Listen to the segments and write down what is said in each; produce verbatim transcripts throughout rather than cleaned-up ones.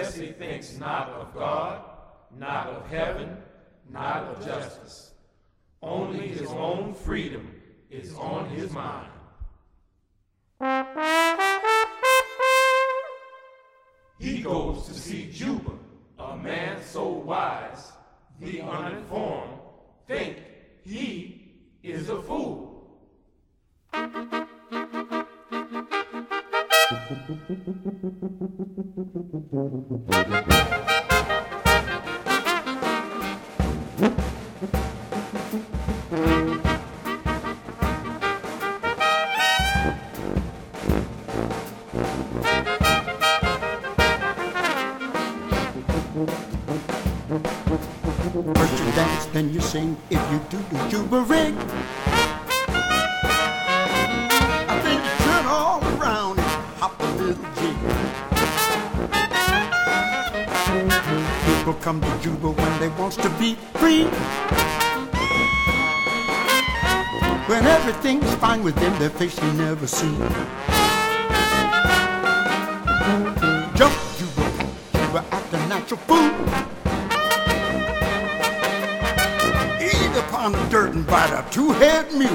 unless he thinks not of God, not of heaven, not of justice. Only his own freedom is on his mind. He goes to see Juba, a man so wise, the uninformed think he is a fool. First you dance, then you sing. If you do the Juba rig, I think you turn all around and hop a little jig. People come to Juba when they wants to be free. When everything's fine with them, their face you never see. Jump Juba, Juba act a natural fool. Upon the dirt and bite a two-head mule.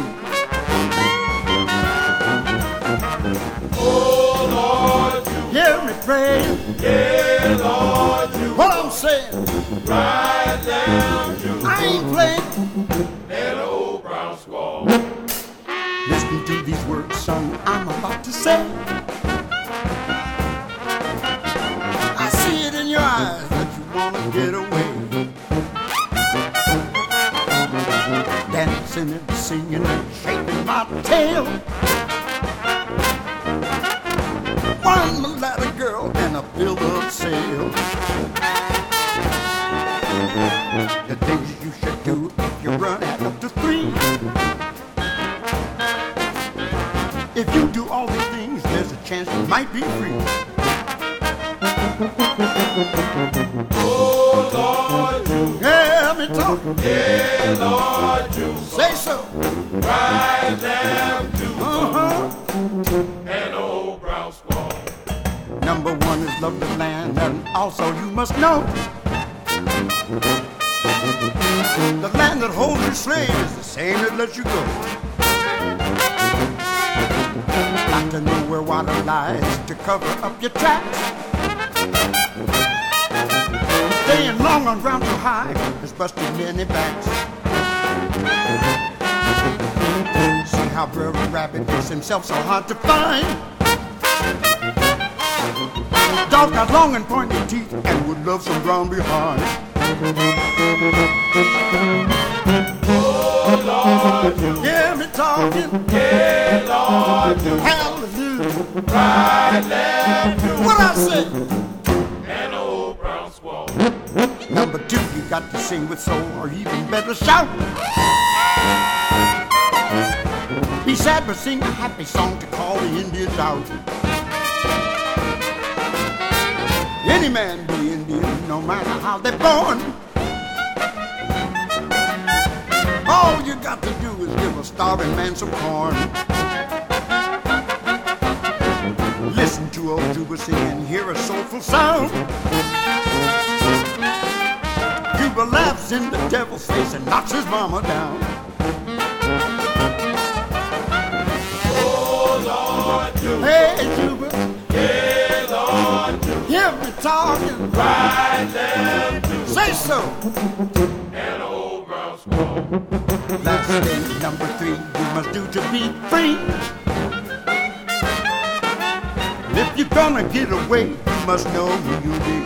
Oh Lord, you Hear me pray. yeah, Lord, you What I'm saying, ride down you I ain't playing. that old brown squaw. Listen to these words, son, I'm about to say. I see it in your eyes that you wanna get away. Dancing and singing and shaking my tail. One mulatto girl and a build-up sail. The things you should do if you run at up to three. If you do all these things, there's a chance you might be free. Oh Lord, you Yeah, me talk. yeah, Lord, you Say so. ride down to Uh-huh. that old brown squaw. Number one is love the land, and also you must know the land that holds your slave is the same that lets you go. Got to know where water lies to cover up your tracks. Staying long on ground too high has busted many backs. See how Brother Rabbit makes himself so hard to find. Dog got long and pointy teeth and would love some ground behind. Oh Lord, you Hear me talking, yeah, Lord, you hallelujah. ride down to What I say? that old brown squaw. Number two, you got to sing with soul, or even better, shout. Be sad, but sing a happy song to call the Indians out. Any man be Indian, no matter how they're born. All you got to do is give a starving man some corn. Listen to old Juba sing and hear a soulful sound. Juba laughs in the devil's face and knocks his mama down. Oh Lord, you Hey, Juba, yeah, Lord, you hear me talking. ride down to Say so. that old brown squaw. Last thing, number three, you must do to be free. If you're gonna get away, you must know who you be.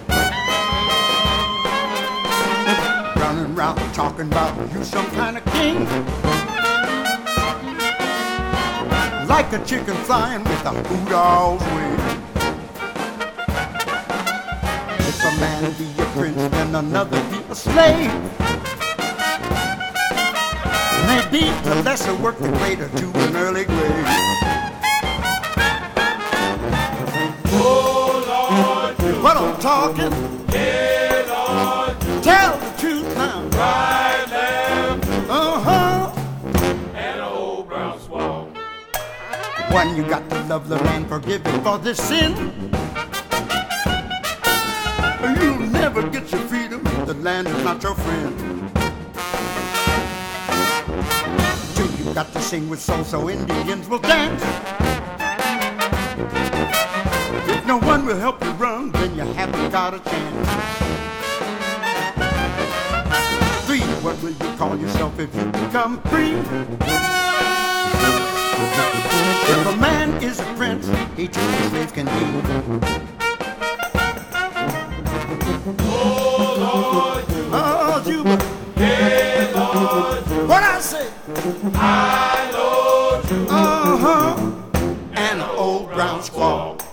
Running around talking about you some kind of king. Like a chicken flying with a hoot all's wing. If a man be a prince, then another be a slave. Maybe the lesser work, the greater to an early grave. Oh Lord, you What I'm talking, yeah, Lord, you tell the truth now. ride down to Uh-huh. that old brown squaw. One, you got to love the land, forgive it for this sin. never get your freedom if the land is not your friend. Two, you got to sing with soul so Indians will dance. If no one will help you run, then you haven't got a chance. Three, what will you call yourself if you become free? If a man is a prince, he too a slave can be. Oh, Lord, Juba. Oh, Juba. Yeah, Lord, Juba. What I say? I, Lord, Juba. Uh-huh. And an old brown squaw.